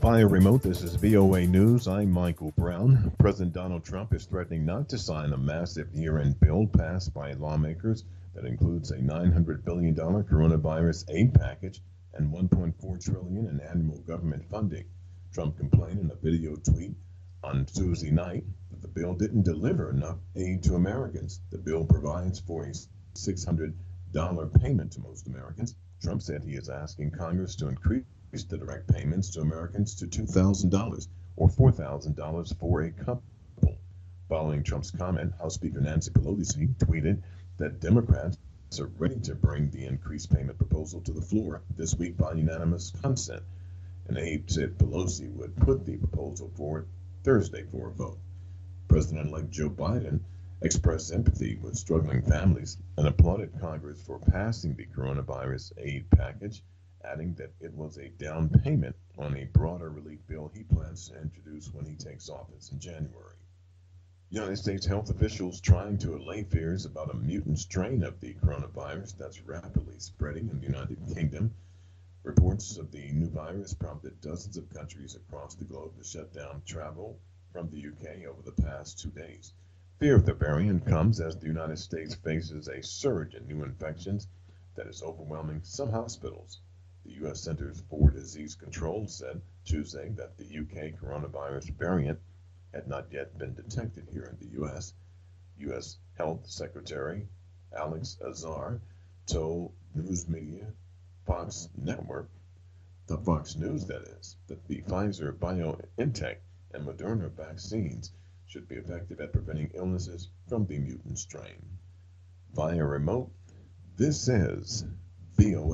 Via remote, this is VOA News. I'm Michael Brown. President Donald Trump is threatening not to sign a massive year-end bill passed by lawmakers that includes a $900 billion coronavirus aid package and $1.4 trillion in annual government funding. Trump complained in a video tweet on Tuesday night that the bill didn't deliver enough aid to Americans. The bill provides for a $600 payment to most Americans. Trump said he is asking Congress to increase the direct payments to Americans to $2,000 or $4,000 for a couple. Following Trump's comment, House Speaker Nancy Pelosi tweeted that Democrats are ready to bring the increased payment proposal to the floor this week by unanimous consent. An aide said Pelosi would put the proposal forward Thursday for a vote. President-elect Joe Biden expressed sympathy with struggling families and applauded Congress for passing the coronavirus aid package, adding that it was a down payment on a broader relief bill he plans to introduce when he takes office in January. United States health officials trying to allay fears about a mutant strain of the coronavirus that's rapidly spreading in the United Kingdom. Reports of the new virus prompted dozens of countries across the globe to shut down travel from the UK over the past 2 days. Fear of the variant comes as the United States faces a surge in new infections that is overwhelming some hospitals. The U.S. Centers for Disease Control said Tuesday that the UK coronavirus variant had not yet been detected here in the U.S. U.S. Health Secretary Alex Azar told news media Fox Network, the Fox News that is, that the Pfizer BioNTech and Moderna vaccines should be effective at preventing illnesses from the mutant strain. Via remote, this is VOA.